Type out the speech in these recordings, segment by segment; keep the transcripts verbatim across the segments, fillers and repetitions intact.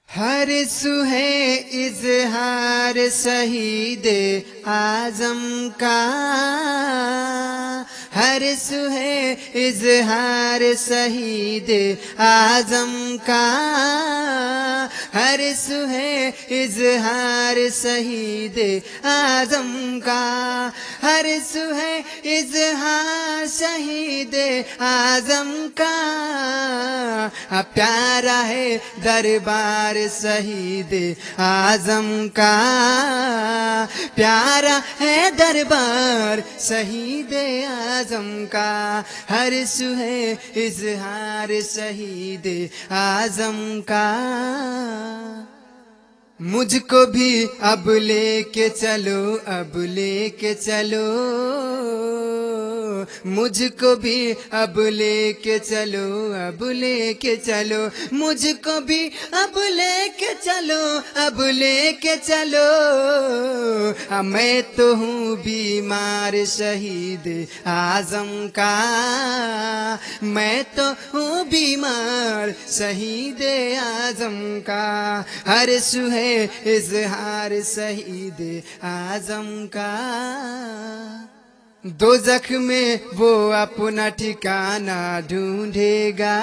हर सुहे इजहार शहीद आजम का, हर सुहे इजहार शहीद आजम का, हर सुहे इजहार शहीद आजम का, हर सुहे इजहार शहीद आजम का। प्यारा है दरबार शहीद आजम का, प्यारा है दरबार शहीद आजम का। हर सुहे इजहार शहीद आजम का। मुझको भी अब लेके चलो, अब लेके चलो, मुझको भी अब लेके चलो, अब लेके चलो, मुझको भी अब लेके चलो, अब लेके चलो। मैं तो हूँ बीमार शहीद आजम का, मैं तो हूँ बीमार शहीद आजम का। हर सुहे इजहार शहीद आजम का। दोज़ख में वो अपना ठिकाना ढूंढेगा,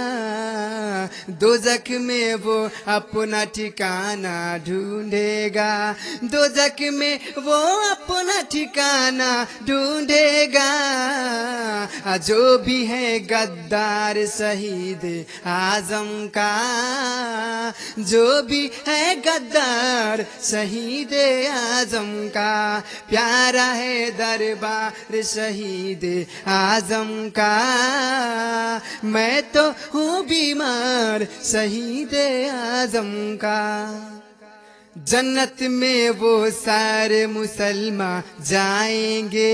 दोज़ख में वो अपना ठिकाना ढूंढेगा, दोज़ख में वो अपना ठिकाना ढूंढेगा। जो भी है गद्दार शहीद आजम का, जो भी है गद्दार शहीद आजम का। प्यारा है दरबार शहीद आजम का, मैं तो हूँ बीमार शहीद आजम का। जन्नत में वो सारे मुसलमान जाएंगे,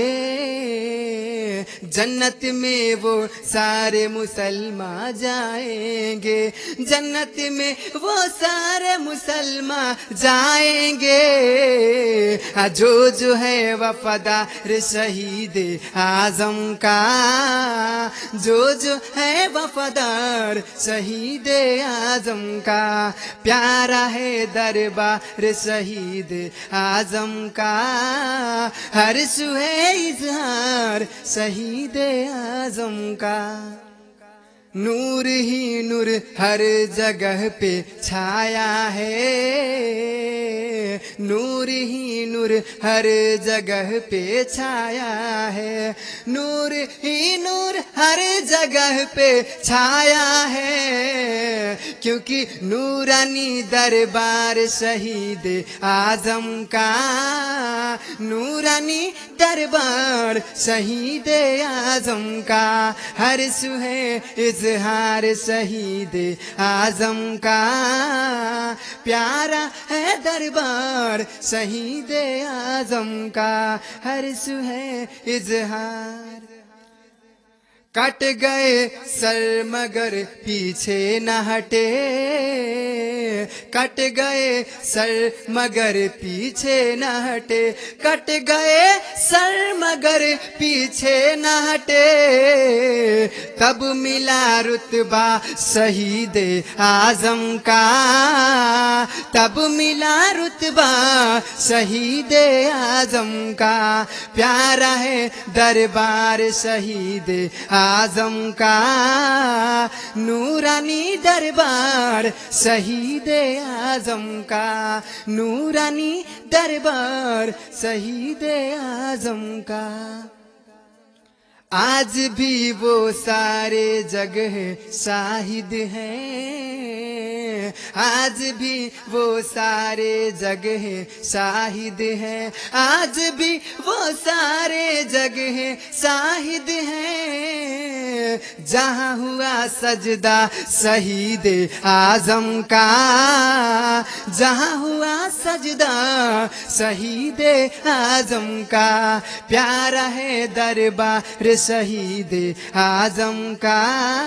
जन्नत में वो सारे मुसलमान जाएंगे, जन्नत में वो सारे मुसलमान जाएंगे। जो जो है वफादार शहीद आजम का, जो जो है वफादार शहीद आजम का। प्यारा है दरबार शहीद आजम का, हर सुहे इजहार शहीद आजम का। नूर ही नूर हर जगह पे छाया है, नूर ही नूर हर जगह पे छाया है, नूर ही नूर हर जगह पे छाया है। क्योंकि नूरानी दरबार शहीद आजम का, नूरानी दरबार शहीद आजम का। हर सुहे इजहार शहीद आजम का, प्यारा है दरबार शहीद आजम का। हर सुहे इजहार। कट गए सर मगर पीछे न हटे, कट गए सर मगर पीछे न हटे, कट गए सर मगर पीछे न हटे। तब मिला रुतबा शहीद आजम का, तब मिला रुतबा शहीद आजम का। प्यारा है दरबार शहीद आजम का, नूरानी दरबार शहीद आजम का, नूरानी दरबार शहीद आजम का। आज भी वो सारे जगह शाहिद हैं, आज भी वो सारे जगह शाहिद हैं, आज भी वो सारे जगह शाहिद हैं। जहाँ हुआ सजदा शहीद आजम का, जहाँ हुआ सजदा शहीद आजम का। प्यारा है दरबार शहीद आजम का,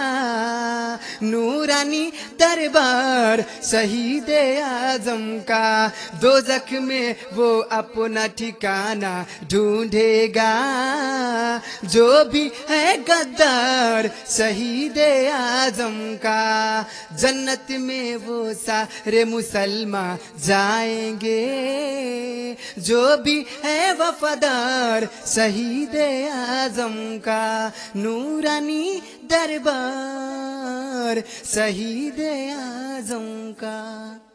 नूरानी दरबार शहीद आजम का। दोज़ख में वो अपना ठिकाना ढूंढेगा, जो भी है गद्दार वफादार शहीद आजम का। जन्नत में वो सारे मुसलमान जाएंगे जो भी है वफादार शहीद आजम का। नूरानी दरबार शहीद आजम का।